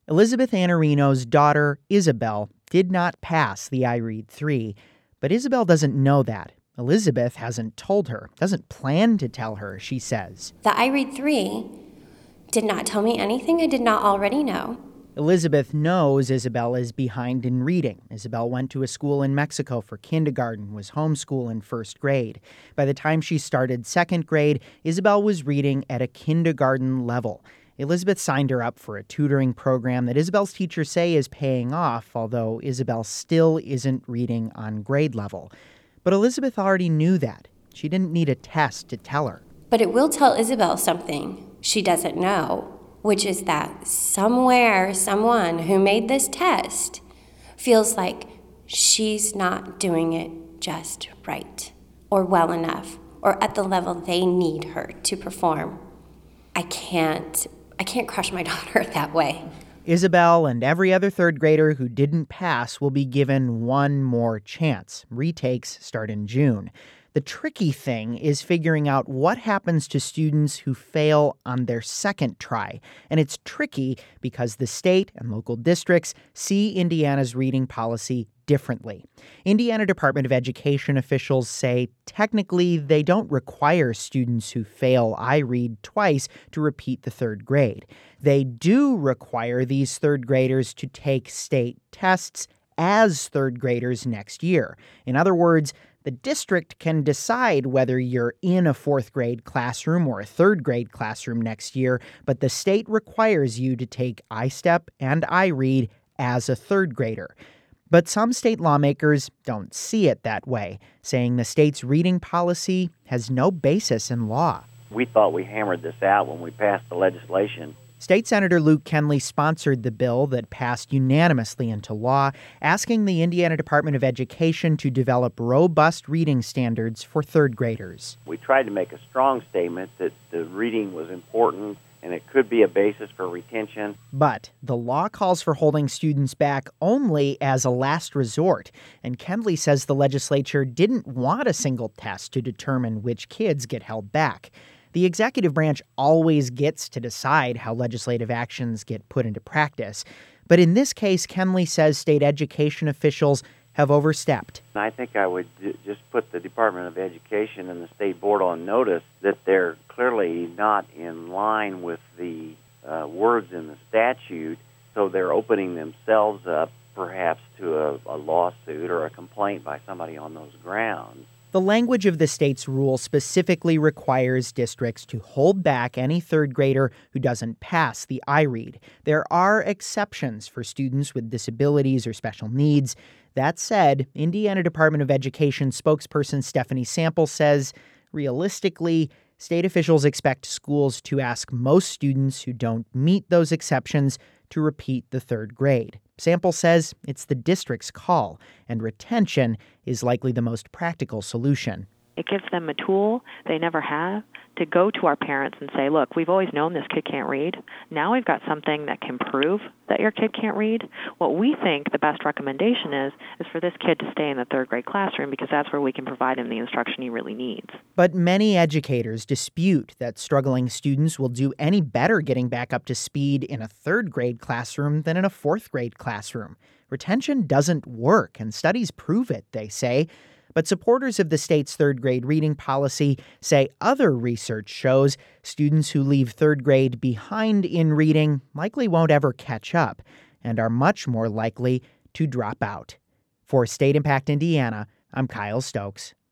Elizabeth Annarino's daughter, Isabel, did not pass the iRead 3, but Isabel doesn't know that. Elizabeth hasn't told her, doesn't plan to tell her, she says. The iRead 3 did not tell me anything I did not already know. Elizabeth knows Isabel is behind in reading. Isabel went to a school in Mexico for kindergarten, was homeschooled in first grade. By the time she started second grade, Isabel was reading at a kindergarten level. Elizabeth signed her up for a tutoring program that Isabel's teachers say is paying off, although Isabel still isn't reading on grade level. But Elizabeth already knew that. She didn't need a test to tell her. But it will tell Isabel something she doesn't know, which is that somewhere, someone who made this test feels like she's not doing it just right or well enough or at the level they need her to perform. I can't crush my daughter that way. Isabel and every other third grader who didn't pass will be given one more chance. Retakes start in June. The tricky thing is figuring out what happens to students who fail on their second try. And it's tricky because the state and local districts see Indiana's reading policy differently. Indiana Department of Education officials say technically they don't require students who fail iRead twice to repeat the third grade. They do require these third graders to take state tests as third graders next year. In other words, the district can decide whether you're in a fourth grade classroom or a third grade classroom next year, but the state requires you to take iStep and iRead as a third grader. But some state lawmakers don't see it that way, saying the state's reading policy has no basis in law. We thought we hammered this out when we passed the legislation. State Senator Luke Kenley sponsored the bill that passed unanimously into law, asking the Indiana Department of Education to develop robust reading standards for third graders. We tried to make a strong statement that the reading was important and it could be a basis for retention. But the law calls for holding students back only as a last resort, and Kenley says the legislature didn't want a single test to determine which kids get held back. The executive branch always gets to decide how legislative actions get put into practice. But in this case, Kenley says state education officials have overstepped. I think I would just put the Department of Education and the state board on notice that they're clearly not in line with the words in the statute, so they're opening themselves up perhaps to a lawsuit or a complaint by somebody on those grounds. The language of the state's rule specifically requires districts to hold back any third grader who doesn't pass the iRead. There are exceptions for students with disabilities or special needs. That said, Indiana Department of Education spokesperson Stephanie Sample says, realistically, state officials expect schools to ask most students who don't meet those exceptions to repeat the third grade. Sample says it's the district's call, and retention is likely the most practical solution. It gives them a tool they never have to go to our parents and say, look, we've always known this kid can't read. Now we've got something that can prove that your kid can't read. What we think the best recommendation is for this kid to stay in the third grade classroom because that's where we can provide him the instruction he really needs. But many educators dispute that struggling students will do any better getting back up to speed in a third grade classroom than in a fourth grade classroom. Retention doesn't work, and studies prove it, they say. But supporters of the state's third grade reading policy say other research shows students who leave third grade behind in reading likely won't ever catch up and are much more likely to drop out. For State Impact Indiana, I'm Kyle Stokes.